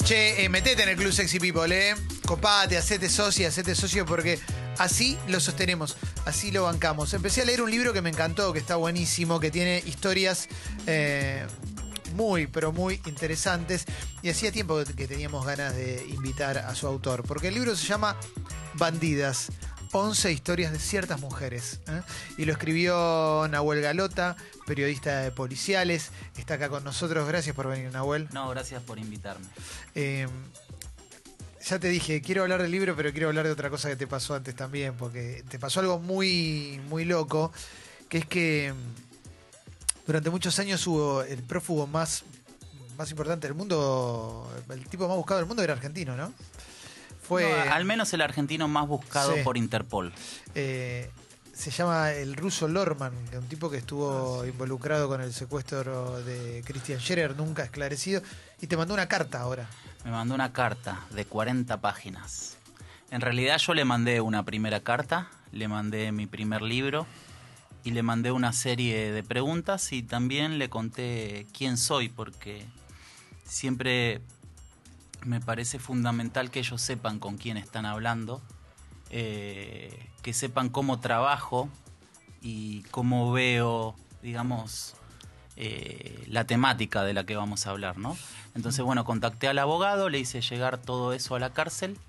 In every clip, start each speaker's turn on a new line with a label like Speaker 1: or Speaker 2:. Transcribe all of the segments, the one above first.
Speaker 1: Che, metete en el Club Sexy People, Copate, hacete socio porque así lo sostenemos, así lo bancamos. Empecé a leer un libro que me encantó, que está buenísimo, que tiene historias muy, pero muy interesantes. Y hacía tiempo que teníamos ganas de invitar a su autor, porque el libro se llama Bandidas. 11 historias de ciertas mujeres. Y lo escribió Nahuel Galota, periodista de policiales. Está acá con nosotros. Gracias por venir, Nahuel.
Speaker 2: No, gracias por invitarme.
Speaker 1: Ya te dije, quiero hablar del libro, pero quiero hablar de otra cosa que te pasó antes también, porque te pasó algo muy, muy loco, que es que durante muchos años hubo el prófugo más importante del mundo, el tipo más buscado del mundo era argentino, ¿no?
Speaker 2: No, al menos el argentino más buscado por Interpol.
Speaker 1: Se llama el ruso Lorman, un tipo que estuvo involucrado con el secuestro de Christian Scherer, nunca esclarecido, y te mandó una carta ahora.
Speaker 2: Me mandó una carta de 40 páginas. En realidad yo le mandé una primera carta, le mandé mi primer libro y le mandé una serie de preguntas y también le conté quién soy, porque siempre me parece fundamental que ellos sepan con quién están hablando, que sepan cómo trabajo y cómo veo, digamos, la temática de la que vamos a hablar, ¿no? Entonces, bueno, contacté al abogado, le hice llegar todo eso a la cárcel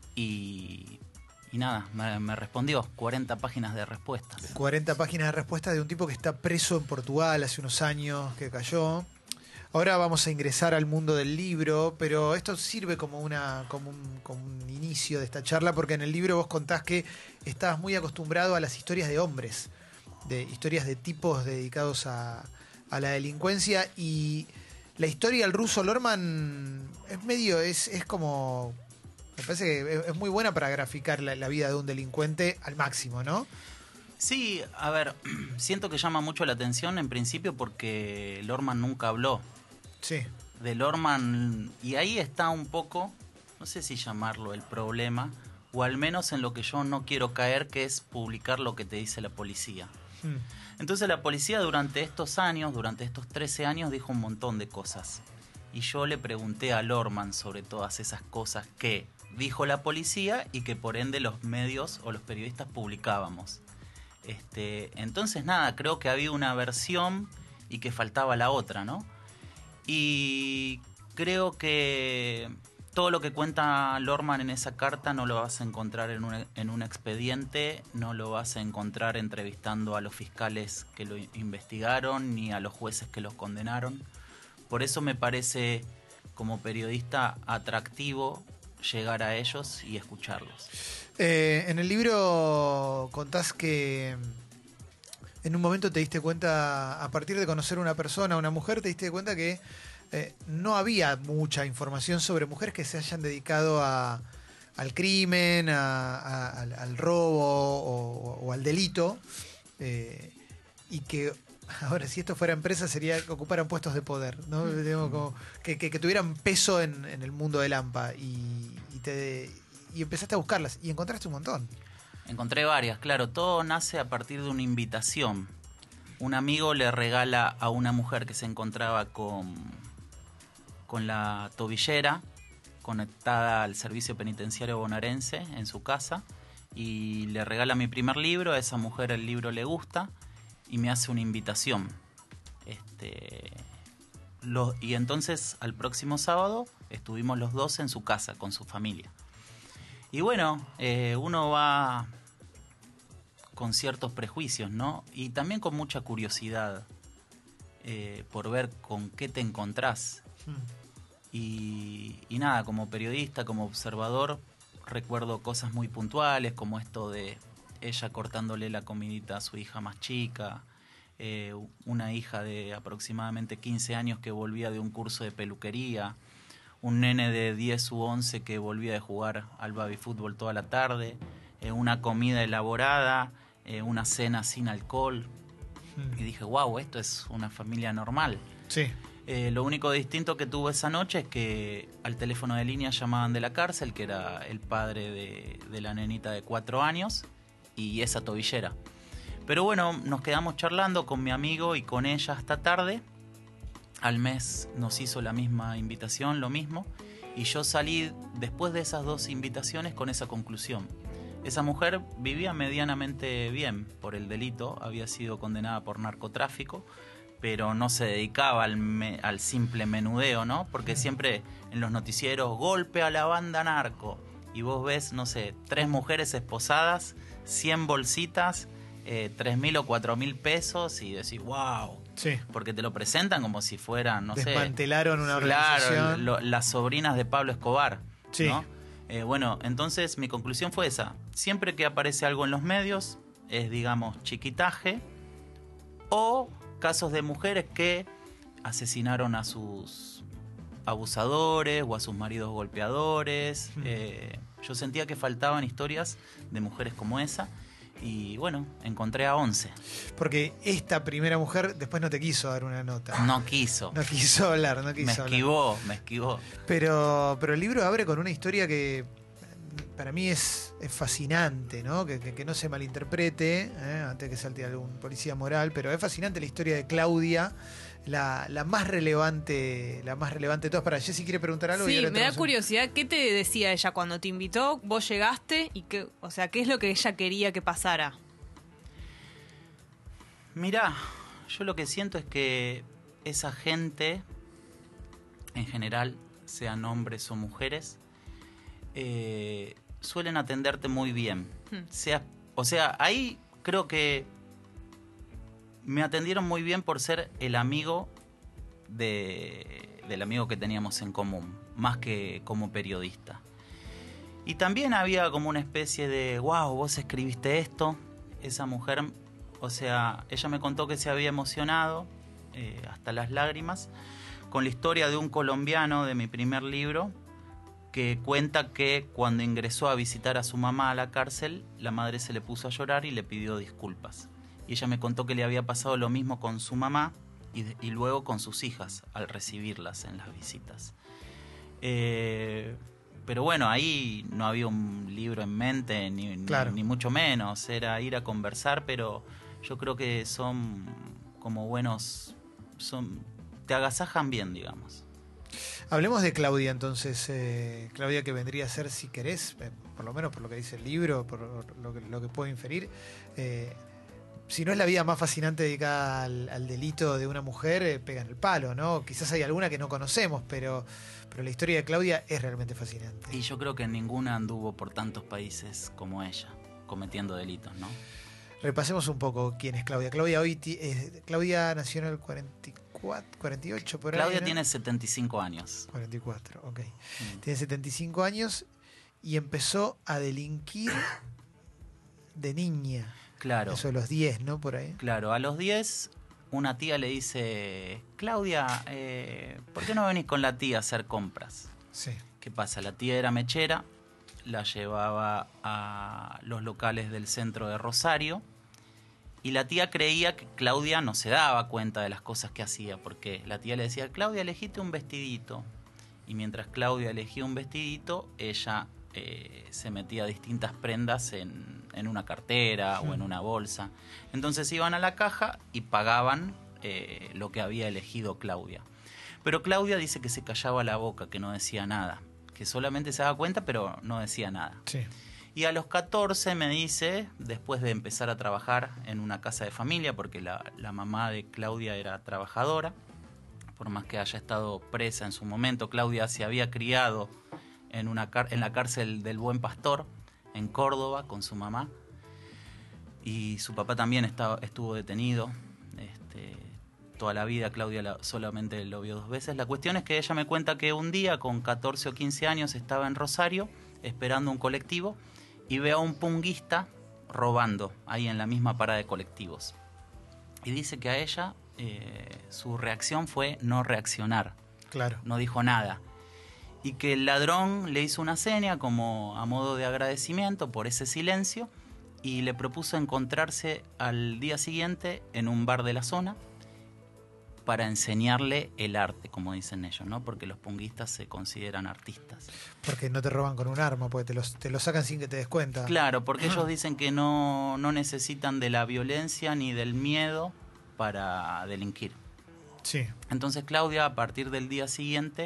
Speaker 2: y nada, me respondió 40 páginas de respuestas.
Speaker 1: 40 páginas de respuestas de un tipo que está preso en Portugal hace unos años, que cayó. Ahora vamos a ingresar al mundo del libro, pero esto sirve como un inicio de esta charla, porque en el libro vos contás que estabas muy acostumbrado a las historias de hombres, de historias de tipos dedicados a la delincuencia, y la historia del ruso Lorman es como, me parece que es muy buena para graficar la vida de un delincuente al máximo, ¿no?
Speaker 2: Sí, a ver, siento que llama mucho la atención en principio porque Lorman nunca habló.
Speaker 1: Sí.
Speaker 2: De Lorman, y ahí está un poco, no sé si llamarlo el problema, o al menos en lo que yo no quiero caer, que es publicar lo que te dice la policía. Entonces la policía durante estos años, durante estos 13 años, dijo un montón de cosas. Y yo le pregunté a Lorman sobre todas esas cosas que dijo la policía y que por ende los medios o los periodistas publicábamos. Entonces nada, creo que había una versión y que faltaba la otra, ¿no? Y creo que todo lo que cuenta Lorman en esa carta no lo vas a encontrar en un expediente, no lo vas a encontrar entrevistando a los fiscales que lo investigaron ni a los jueces que los condenaron. Por eso me parece, como periodista, atractivo llegar a ellos y escucharlos.
Speaker 1: En el libro contás que en un momento te diste cuenta, a partir de conocer una persona, una mujer, te diste cuenta que no había mucha información sobre mujeres que se hayan dedicado al crimen, al robo o al delito, y que ahora, si esto fuera empresa, sería que ocuparan puestos de poder, ¿no? Como que tuvieran peso en el mundo del AMPA, y empezaste a buscarlas y encontraste un montón.
Speaker 2: Encontré varias, claro. Todo nace a partir de una invitación. Un amigo le regala a una mujer que se encontraba con la tobillera conectada al servicio penitenciario bonaerense en su casa, y le regala mi primer libro. A esa mujer el libro le gusta y me hace una invitación. Y entonces al próximo sábado estuvimos los dos en su casa con su familia. Y bueno, uno va con ciertos prejuicios, ¿no? Y también con mucha curiosidad por ver con qué te encontrás. Y nada, como periodista, como observador, recuerdo cosas muy puntuales, como esto de ella cortándole la comidita a su hija más chica, una hija de aproximadamente 15 años que volvía de un curso de peluquería, un nene de 10 u 11 que volvía de jugar al baby fútbol toda la tarde, una comida elaborada, una cena sin alcohol. Y dije, wow, esto es una familia normal.
Speaker 1: Sí.
Speaker 2: Lo único distinto que tuvo esa noche es que al teléfono de línea llamaban de la cárcel, que era el padre de la nenita de 4 años y esa tobillera. Pero bueno, nos quedamos charlando con mi amigo y con ella hasta tarde. Al mes nos hizo la misma invitación, lo mismo. Y yo salí después de esas 2 invitaciones con esa conclusión. Esa mujer vivía medianamente bien por el delito, había sido condenada por narcotráfico, pero no se dedicaba al simple menudeo, ¿no? Porque siempre en los noticieros, golpe a la banda narco, y vos ves, no sé, 3 mujeres esposadas, 100 bolsitas, 3.000 o 4.000 pesos, y decís, wow.
Speaker 1: Sí.
Speaker 2: Porque te lo presentan como si fueran, no sé...
Speaker 1: Desmantelaron una organización.
Speaker 2: Claro, las sobrinas de Pablo Escobar,
Speaker 1: sí.
Speaker 2: ¿no? Bueno, entonces mi conclusión fue esa. Siempre que aparece algo en los medios, es, digamos, chiquitaje o casos de mujeres que asesinaron a sus abusadores o a sus maridos golpeadores. Yo sentía que faltaban historias de mujeres como esa. Y bueno, encontré a 11.
Speaker 1: Porque esta primera mujer después no te quiso dar una nota.
Speaker 2: No quiso.
Speaker 1: No quiso hablar, no quiso hablar.
Speaker 2: Me esquivó.
Speaker 1: Pero el libro abre con una historia que para mí es fascinante, ¿no? Que no se malinterprete, antes que salte algún policía moral, pero es fascinante la historia de Claudia, la más relevante de todas. Para Jessy quiere preguntar algo.
Speaker 3: Sí, me da curiosidad, ¿qué te decía ella cuando te invitó? Vos llegaste y ¿qué es lo que ella quería que pasara?
Speaker 2: Mirá, yo lo que siento es que esa gente, en general, sean hombres o mujeres, suelen atenderte muy bien. Ahí creo que me atendieron muy bien por ser el amigo del amigo que teníamos en común, más que como periodista. Y también había como una especie de, wow, vos escribiste esto. Esa mujer, ella me contó que se había emocionado hasta las lágrimas con la historia de un colombiano de mi primer libro, que cuenta que cuando ingresó a visitar a su mamá a la cárcel, la madre se le puso a llorar y le pidió disculpas. Y ella me contó que le había pasado lo mismo con su mamá y luego con sus hijas al recibirlas en las visitas. Pero bueno, ahí no había un libro en mente, ni mucho menos. Era ir a conversar, pero yo creo que son como buenos... te agasajan bien, digamos.
Speaker 1: Hablemos de Claudia entonces, Claudia, que vendría a ser, si querés, por lo menos por lo que dice el libro, por lo que puedo inferir, si no es la vida más fascinante dedicada al delito de una mujer, pega en el palo, ¿no? Quizás hay alguna que no conocemos, pero la historia de Claudia es realmente fascinante.
Speaker 2: Y yo creo que ninguna anduvo por tantos países como ella, cometiendo delitos, ¿no?
Speaker 1: Repasemos un poco quién es Claudia. Claudia nació en el 48, por ahí.
Speaker 2: Claudia,
Speaker 1: ¿no?
Speaker 2: tiene 75 años.
Speaker 1: 44, ok. Tiene 75 años y empezó a delinquir de niña.
Speaker 2: Claro.
Speaker 1: Eso a los 10, ¿no? Por ahí.
Speaker 2: Claro, a los 10 una tía le dice, Claudia, ¿por qué no venís con la tía a hacer compras?
Speaker 1: Sí.
Speaker 2: ¿Qué pasa? La tía era mechera, la llevaba a los locales del centro de Rosario y la tía creía que Claudia no se daba cuenta de las cosas que hacía, porque la tía le decía, Claudia, elegite un vestidito. Y mientras Claudia elegía un vestidito, ella se metía distintas prendas en una cartera o en una bolsa. Entonces iban a la caja y pagaban lo que había elegido Claudia. Pero Claudia dice que se callaba la boca, que no decía nada, que solamente se daba cuenta pero no decía nada.
Speaker 1: Sí.
Speaker 2: Y a los 14 me dice, después de empezar a trabajar en una casa de familia, porque la mamá de Claudia era trabajadora, por más que haya estado presa en su momento, Claudia se había criado en la cárcel del Buen Pastor, en Córdoba, con su mamá. Y su papá también estuvo detenido. Toda la vida Claudia solamente lo vio 2 veces. La cuestión es que ella me cuenta que un día, con 14 o 15 años, estaba en Rosario, esperando un colectivo, y ve a un punguista robando ahí en la misma parada de colectivos. Y dice que a ella su reacción fue no reaccionar.
Speaker 1: Claro.
Speaker 2: No dijo nada. Y que el ladrón le hizo una seña como a modo de agradecimiento por ese silencio y le propuso encontrarse al día siguiente en un bar de la zona para enseñarle el arte, como dicen ellos, ¿no? Porque los punguistas se consideran artistas.
Speaker 1: Porque no te roban con un arma, porque te lo sacan sin que te des cuenta.
Speaker 2: Claro, porque ellos dicen que no necesitan de la violencia ni del miedo para delinquir.
Speaker 1: Sí.
Speaker 2: Entonces Claudia, a partir del día siguiente,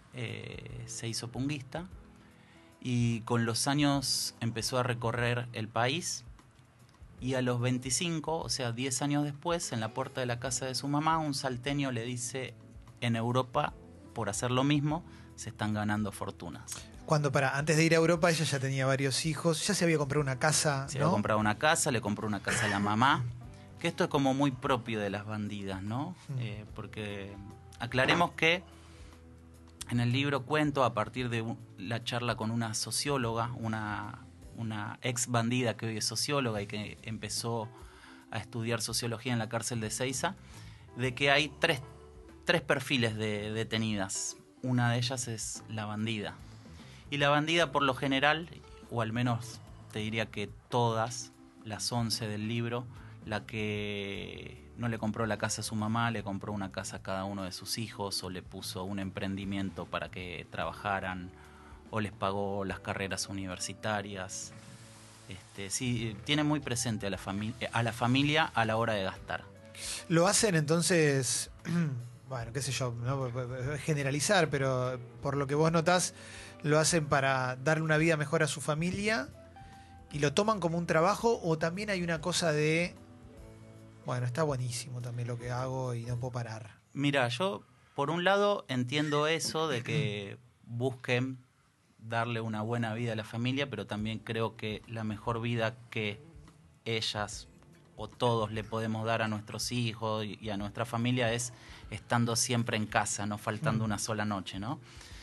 Speaker 2: se hizo punguista y con los años empezó a recorrer el país y a los 25, o sea 10 años después, en la puerta de la casa de su mamá, un salteño le dice: en Europa, por hacer lo mismo, se están ganando fortunas.
Speaker 1: Antes de ir a Europa ella ya tenía varios hijos, ya se había comprado una casa,
Speaker 2: Se
Speaker 1: ¿no?
Speaker 2: había comprado una casa, le compró una casa a la mamá, que esto es como muy propio de las bandidas, ¿no? Porque aclaremos que en el libro cuento, a partir de la charla con una socióloga, una ex bandida que hoy es socióloga y que empezó a estudiar sociología en la cárcel de Ezeiza, de que hay tres perfiles de detenidas. Una de ellas es la bandida. Y la bandida, por lo general, o al menos te diría que todas, las 11 del libro, la que no le compró la casa a su mamá, le compró una casa a cada uno de sus hijos, o le puso un emprendimiento para que trabajaran, o les pagó las carreras universitarias. Sí, tiene muy presente a la familia a la hora de gastar.
Speaker 1: Lo hacen entonces, bueno, qué sé yo, no generalizar, pero por lo que vos notás, lo hacen para darle una vida mejor a su familia y lo toman como un trabajo, o también hay una cosa de, bueno, está buenísimo también lo que hago y no puedo parar.
Speaker 2: Mira, yo por un lado entiendo eso de que busquen darle una buena vida a la familia, pero también creo que la mejor vida que ellas o todos le podemos dar a nuestros hijos y a nuestra familia es estando siempre en casa, no faltando una sola noche, ¿no?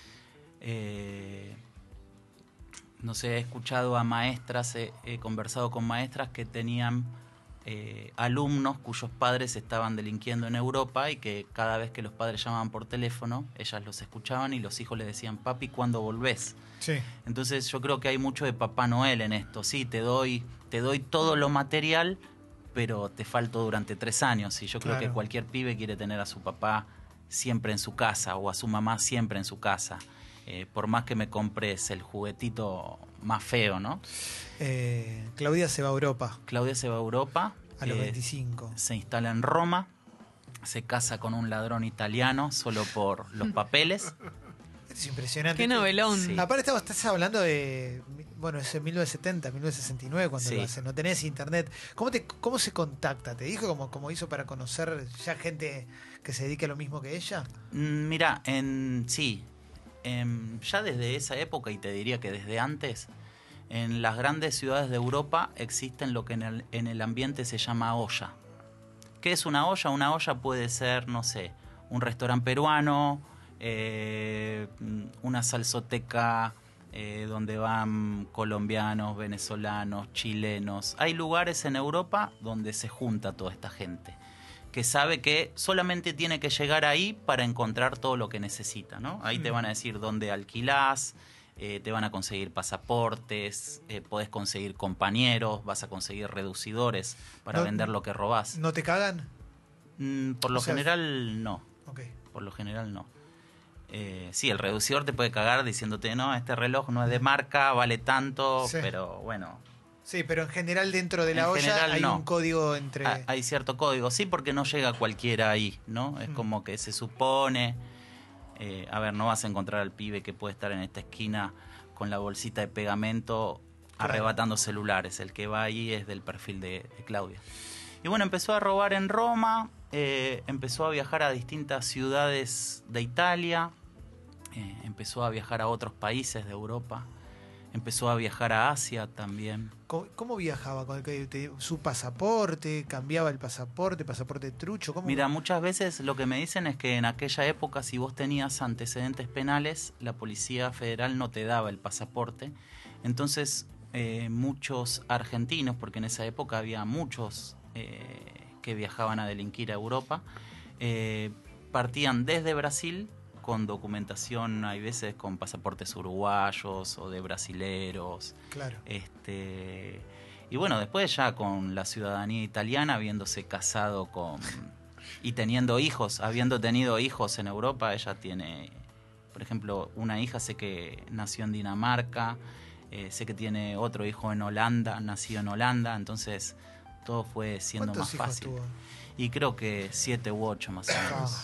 Speaker 2: No sé, he escuchado a maestras, he conversado con maestras que tenían alumnos cuyos padres estaban delinquiendo en Europa y que cada vez que los padres llamaban por teléfono, ellas los escuchaban y los hijos les decían: papi, ¿cuándo volvés?
Speaker 1: Sí.
Speaker 2: Entonces yo creo que hay mucho de Papá Noel en esto. Sí, te doy todo lo material, pero te falto durante 3 años. Y yo creo que cualquier pibe quiere tener a su papá siempre en su casa o a su mamá siempre en su casa. Por más que me compres el juguetito más feo, ¿no?
Speaker 1: Claudia se va a Europa.
Speaker 2: Claudia se va a Europa.
Speaker 1: A los 25.
Speaker 2: Se instala en Roma. Se casa con un ladrón italiano solo por los papeles.
Speaker 1: Es impresionante.
Speaker 3: Qué novelón.
Speaker 2: Sí.
Speaker 1: Aparte estás hablando de, bueno, es en 1970, 1969 cuando lo hacen. No tenés internet. ¿Cómo se contacta? ¿Te dijo cómo hizo para conocer ya gente que se dedique a lo mismo que ella?
Speaker 2: Mira, sí. Ya desde esa época, y te diría que desde antes, en las grandes ciudades de Europa existen lo que en el ambiente se llama olla. ¿Qué es una olla? Una olla puede ser, no sé, un restaurante peruano, una salsoteca donde van colombianos, venezolanos, chilenos. Hay lugares en Europa donde se junta toda esta gente, que sabe que solamente tiene que llegar ahí para encontrar todo lo que necesita, ¿no? Ahí te van a decir dónde alquilás, te van a conseguir pasaportes, podés conseguir compañeros, vas a conseguir reducidores para vender lo que robás.
Speaker 1: ¿No te cagan?
Speaker 2: Por lo general, no.
Speaker 1: Okay.
Speaker 2: Por lo general, no. Sí, el reducidor te puede cagar diciéndote: no, este reloj no es de marca, vale tanto,
Speaker 1: sí.
Speaker 2: Pero bueno...
Speaker 1: Sí, pero en general dentro de la olla hay un código entre...
Speaker 2: Hay cierto código, sí, porque no llega cualquiera ahí, ¿no? Es como que se supone... a ver, no vas a encontrar al pibe que puede estar en esta esquina con la bolsita de pegamento arrebatando celulares. El que va ahí es del perfil de Claudia. Y bueno, empezó a robar en Roma, empezó a viajar a distintas ciudades de Italia, empezó a viajar a otros países de Europa. Empezó a viajar a Asia también.
Speaker 1: ¿Cómo viajaba? ¿Su pasaporte? ¿Cambiaba el pasaporte trucho? ¿Cómo?
Speaker 2: Mira, muchas veces lo que me dicen es que en aquella época, si vos tenías antecedentes penales, la Policía Federal no te daba el pasaporte. Entonces, muchos argentinos, porque en esa época había muchos que viajaban a delinquir a Europa, partían desde Brasil con documentación, hay veces con pasaportes uruguayos o de brasileros.
Speaker 1: Claro.
Speaker 2: Y bueno, después ya con la ciudadanía italiana, habiéndose casado y teniendo hijos, habiendo tenido hijos en Europa, ella tiene, por ejemplo, una hija, sé que nació en Dinamarca, sé que tiene otro hijo en Holanda, nacido en Holanda, entonces todo fue siendo más fácil.
Speaker 1: ¿Cuántos hijos tuvo?
Speaker 2: Y creo que 7 u 8 más o menos.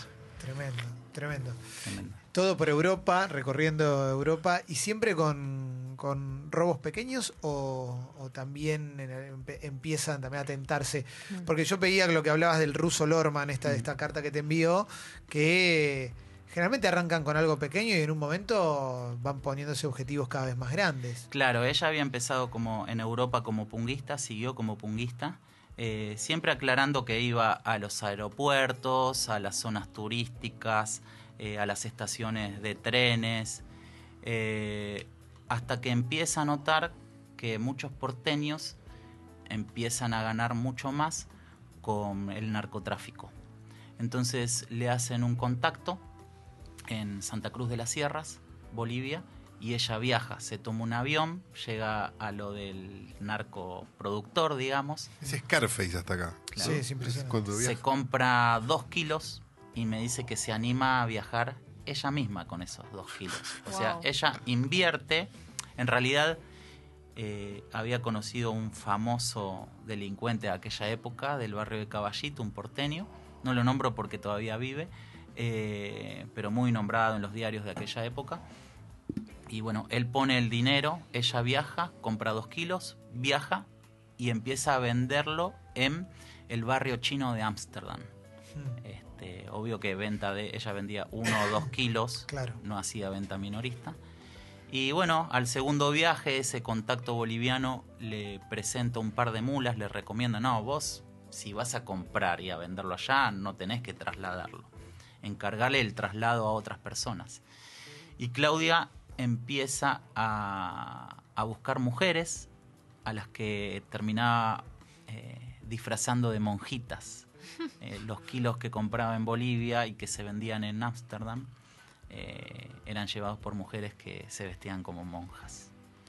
Speaker 1: Tremendo, tremendo.
Speaker 2: Tremendo.
Speaker 1: Todo por Europa, recorriendo Europa, y siempre con robos pequeños o también empiezan también a tentarse. Porque yo veía lo que hablabas del ruso Lorman, esta carta que te envió, que generalmente arrancan con algo pequeño y en un momento van poniéndose objetivos cada vez más grandes.
Speaker 2: Claro, ella había empezado como en Europa como punguista, siguió como punguista, siempre aclarando que iba a los aeropuertos, a las zonas turísticas, a las estaciones de trenes, hasta que empieza a notar que muchos porteños empiezan a ganar mucho más con el narcotráfico. Entonces le hacen un contacto en Santa Cruz de las Sierras, Bolivia, y ella viaja, se toma un avión, llega a lo del narcoproductor, digamos.
Speaker 4: Es Scarface hasta acá.
Speaker 2: Claro.
Speaker 1: Sí, es impresionante.
Speaker 2: Se compra 2 kilos y me dice que se anima a viajar ella misma con esos 2 kilos. O sea, ella invierte. En realidad había conocido un famoso delincuente de aquella época, del barrio de Caballito, un porteño. No lo nombro porque todavía vive, pero muy nombrado en los diarios de aquella época. Y bueno, él pone el dinero, ella viaja, compra 2 kilos, viaja y empieza a venderlo en el barrio chino de Ámsterdam. Obvio que ella vendía 1 o 2 kilos,
Speaker 1: claro.
Speaker 2: No hacía venta minorista. Y bueno, al segundo viaje, ese contacto boliviano le presenta un par de mulas, le recomienda, no, vos si vas a comprar y a venderlo allá, no tenés que trasladarlo. Encargarle el traslado a otras personas. Y Claudia empieza a buscar mujeres a las que terminaba disfrazando de monjitas. Los kilos que compraba en Bolivia y que se vendían en Ámsterdam eran llevados por mujeres que se vestían como monjas.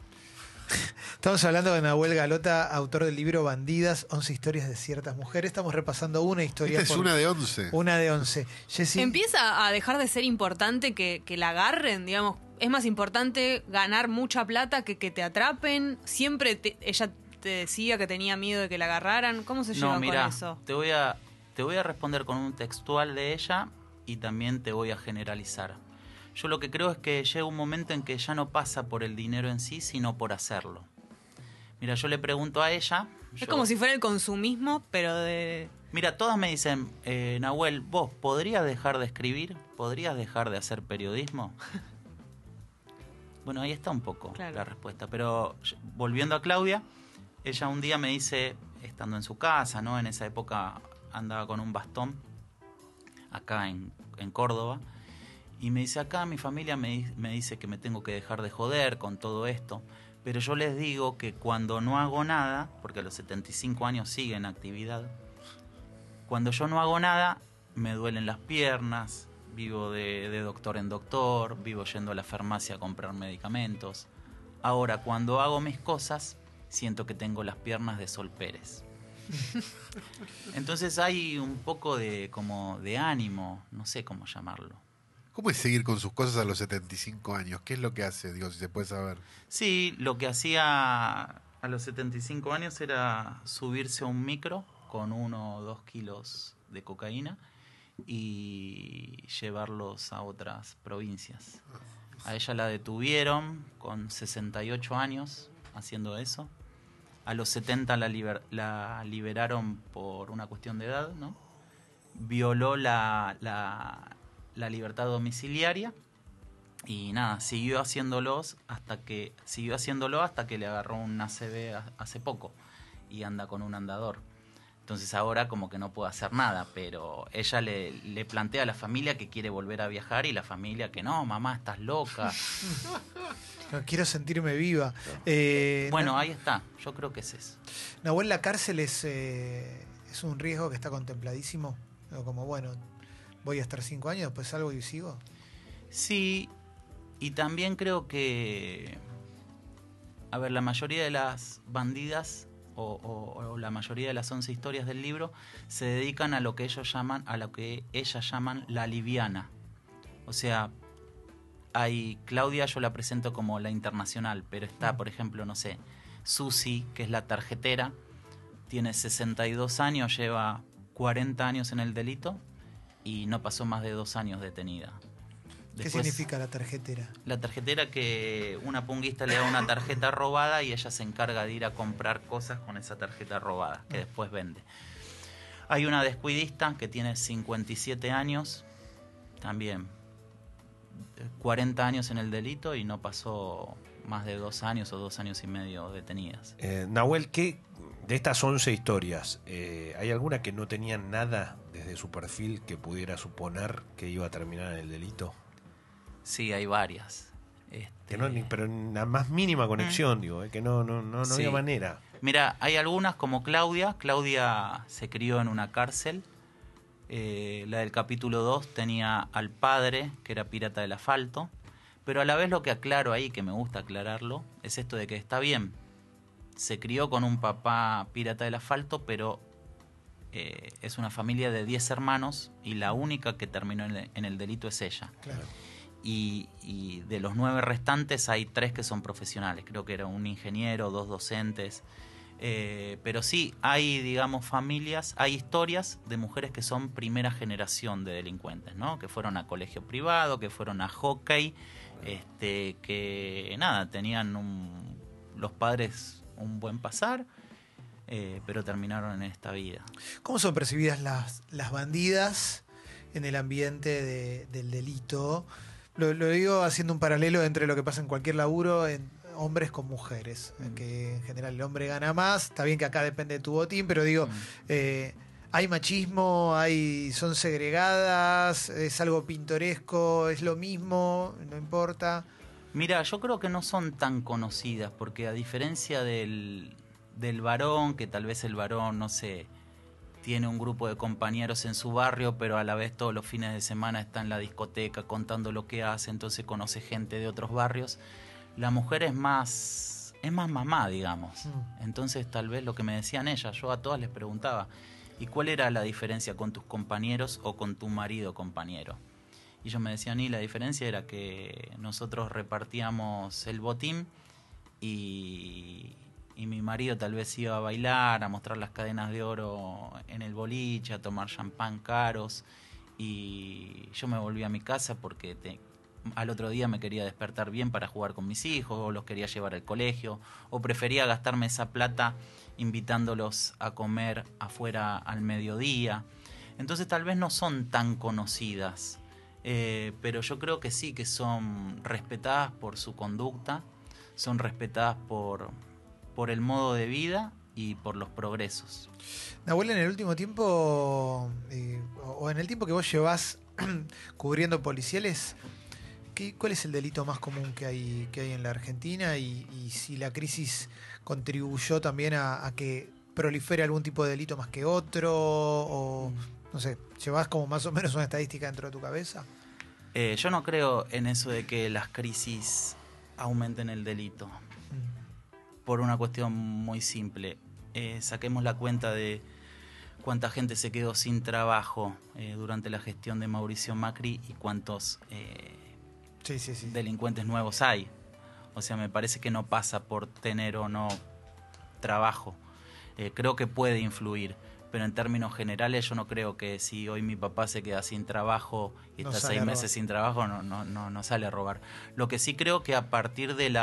Speaker 1: Estamos hablando de Nahuel Galota, autor del libro Bandidas, 11 historias de ciertas mujeres. Estamos repasando una historia.
Speaker 4: Esta es una de 11.
Speaker 1: Una de 11. Jessy.
Speaker 3: Empieza a dejar de ser importante que la agarren, digamos. Es más importante ganar mucha plata que te atrapen. Siempre ella te decía que tenía miedo de que la agarraran. ¿Cómo se lleva con eso?
Speaker 2: Te voy a responder con un textual de ella y también te voy a generalizar. Yo lo que creo es que llega un momento en que ya no pasa por el dinero en sí, sino por hacerlo. Mira, yo le pregunto a ella...
Speaker 3: Es como si fuera el consumismo, pero de...
Speaker 2: Mira, todas me dicen, Nahuel, ¿vos podrías dejar de escribir? ¿Podrías dejar de hacer periodismo? Bueno, ahí está un poco la respuesta. Pero volviendo a Claudia, ella un día me dice, estando en su casa, ¿no? En esa época andaba con un bastón, acá en Córdoba, y me dice, acá mi familia me dice que me tengo que dejar de joder con todo esto, pero yo les digo que cuando no hago nada, porque a los 75 años sigue en actividad, cuando yo no hago nada, me duelen las piernas, vivo de doctor en doctor, vivo yendo a la farmacia a comprar medicamentos. Ahora, cuando hago mis cosas, siento que tengo las piernas de Sol Pérez. Entonces hay un poco de ánimo, no sé cómo llamarlo.
Speaker 4: ¿Cómo es seguir con sus cosas a los 75 años? ¿Qué es lo que hace? Digo, si se puede saber.
Speaker 2: Sí, lo que hacía a los 75 años era subirse a un micro con 1 o 2 kilos de cocaína y llevarlos a otras provincias. A ella la detuvieron con 68 años haciendo eso. A los 70 la liberaron por una cuestión de edad, ¿no? Violó la libertad domiciliaria y nada, siguió haciéndolo hasta que le agarró un ACV hace poco y anda con un andador. Entonces ahora como que no puede hacer nada, pero ella le plantea a la familia que quiere volver a viajar y la familia que no, mamá, estás loca.
Speaker 1: No, quiero sentirme viva.
Speaker 2: Bueno, ahí está, yo creo que es eso.
Speaker 1: Nahuel, la cárcel es un riesgo que está contempladísimo. Como, bueno, voy a estar 5 años, después salgo y sigo.
Speaker 2: Sí, y también creo que, a ver, la mayoría de las bandidas o la mayoría de las 11 historias del libro se dedican a lo que ellas llaman la liviana. O sea, Claudia yo la presento como la internacional, pero está, por ejemplo, no sé, Susi, que es la tarjetera, tiene 62 años, lleva 40 años en el delito y no pasó más de 2 años detenida.
Speaker 1: ¿Qué significa la tarjetera?
Speaker 2: La tarjetera, que una punguista le da una tarjeta robada y ella se encarga de ir a comprar cosas con esa tarjeta robada, que después vende. Hay una descuidista que tiene 57 años, también 40 años en el delito y no pasó más de 2 años o 2 años y medio detenidas.
Speaker 5: Nahuel, ¿qué de estas 11 historias, hay alguna que no tenía nada desde su perfil que pudiera suponer que iba a terminar en el delito?
Speaker 2: Sí, hay varias.
Speaker 5: Que no, pero en la más mínima conexión, digo, que no
Speaker 2: Sí.
Speaker 5: había manera.
Speaker 2: Mira, hay algunas como Claudia. Claudia se crió en una cárcel. La del capítulo 2 tenía al padre, que era pirata del asfalto. Pero a la vez lo que aclaro ahí, que me gusta aclararlo, es esto de que está bien. Se crió con un papá pirata del asfalto, pero es una familia de 10 hermanos y la única que terminó en el delito es ella.
Speaker 1: Claro.
Speaker 2: Y de los 9 restantes hay 3 que son profesionales. Creo que era un ingeniero, 2 docentes. Pero sí, hay, digamos, familias, hay historias de mujeres que son primera generación de delincuentes, ¿no? Que fueron a colegio privado, que fueron a hockey, que nada, tenían los padres un buen pasar, pero terminaron en esta vida.
Speaker 1: ¿Cómo son percibidas las bandidas en el ambiente del delito? Lo digo haciendo un paralelo entre lo que pasa en cualquier laburo, en hombres con mujeres, que en general el hombre gana más. Está bien que acá depende de tu botín, pero digo, hay machismo, son segregadas, es algo pintoresco, es lo mismo, no importa.
Speaker 2: Mira, yo creo que no son tan conocidas, porque a diferencia del varón, que tal vez el varón, no sé, tiene un grupo de compañeros en su barrio, pero a la vez todos los fines de semana está en la discoteca contando lo que hace, entonces conoce gente de otros barrios. La mujer es más mamá, digamos. Entonces tal vez lo que me decían ellas, yo a todas les preguntaba, ¿y cuál era la diferencia con tus compañeros o con tu marido compañero? Y ellos me decían, y la diferencia era que nosotros repartíamos el botín y mi marido tal vez iba a bailar, a mostrar las cadenas de oro en el boliche, a tomar champán caros, y yo me volví a mi casa porque al otro día me quería despertar bien para jugar con mis hijos, o los quería llevar al colegio, o prefería gastarme esa plata invitándolos a comer afuera al mediodía. Entonces tal vez no son tan conocidas, pero yo creo que sí, que son respetadas por su conducta, son respetadas por el modo de vida y por los progresos.
Speaker 1: Nahuel, en el último tiempo, o en el tiempo que vos llevás cubriendo policiales, ¿cuál es el delito más común que hay en la Argentina? Y si la crisis contribuyó también a que prolifere algún tipo de delito más que otro, o no sé, ¿llevás como más o menos una estadística dentro de tu cabeza?
Speaker 2: Yo no creo en eso de que las crisis aumenten el delito. Por una cuestión muy simple. Saquemos la cuenta de cuánta gente se quedó sin trabajo durante la gestión de Mauricio Macri y cuántos delincuentes nuevos hay. O sea, me parece que no pasa por tener o no trabajo. Creo que puede influir, pero en términos generales yo no creo que si hoy mi papá se queda sin trabajo y está 6 meses sin trabajo, no sale a robar. Lo que sí creo que a partir de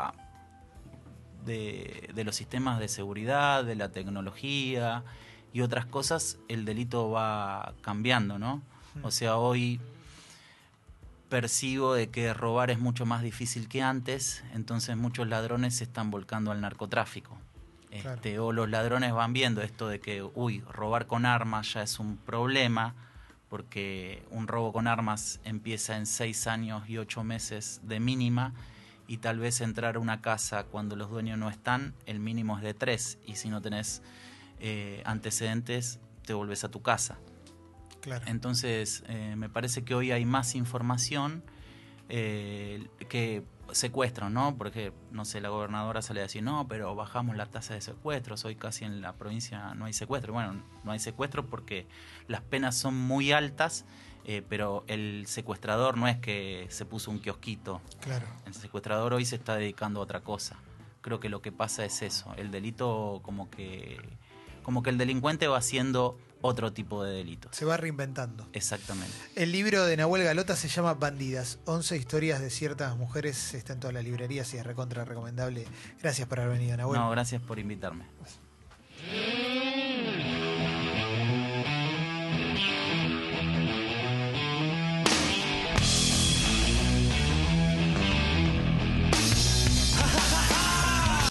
Speaker 2: los sistemas de seguridad, de la tecnología y otras cosas, el delito va cambiando, ¿no? O sea, hoy percibo de que robar es mucho más difícil que antes, entonces muchos ladrones se están volcando al narcotráfico. Claro. O los ladrones van viendo esto de que, robar con armas ya es un problema, porque un robo con armas empieza en 6 años y 8 meses de mínima, y tal vez entrar a una casa cuando los dueños no están, el mínimo es de 3, y si no tenés antecedentes, te volvés a tu casa.
Speaker 1: Claro.
Speaker 2: Entonces, me parece que hoy hay más información que secuestros, ¿no? Porque, no sé, la gobernadora sale a decir, no, pero bajamos la tasa de secuestros, hoy casi en la provincia no hay secuestro. Bueno, no hay secuestro porque las penas son muy altas, pero el secuestrador no es que se puso un kiosquito.
Speaker 1: Claro.
Speaker 2: El secuestrador hoy se está dedicando a otra cosa. Creo que lo que pasa es eso. El delito como que como que el delincuente va haciendo otro tipo de delitos.
Speaker 1: Se va reinventando.
Speaker 2: Exactamente.
Speaker 1: El libro de Nahuel Galota se llama Bandidas, 11 historias de ciertas mujeres. Está en todas las librerías y es recontra recomendable. Gracias por haber venido, Nahuel.
Speaker 2: No, gracias por invitarme.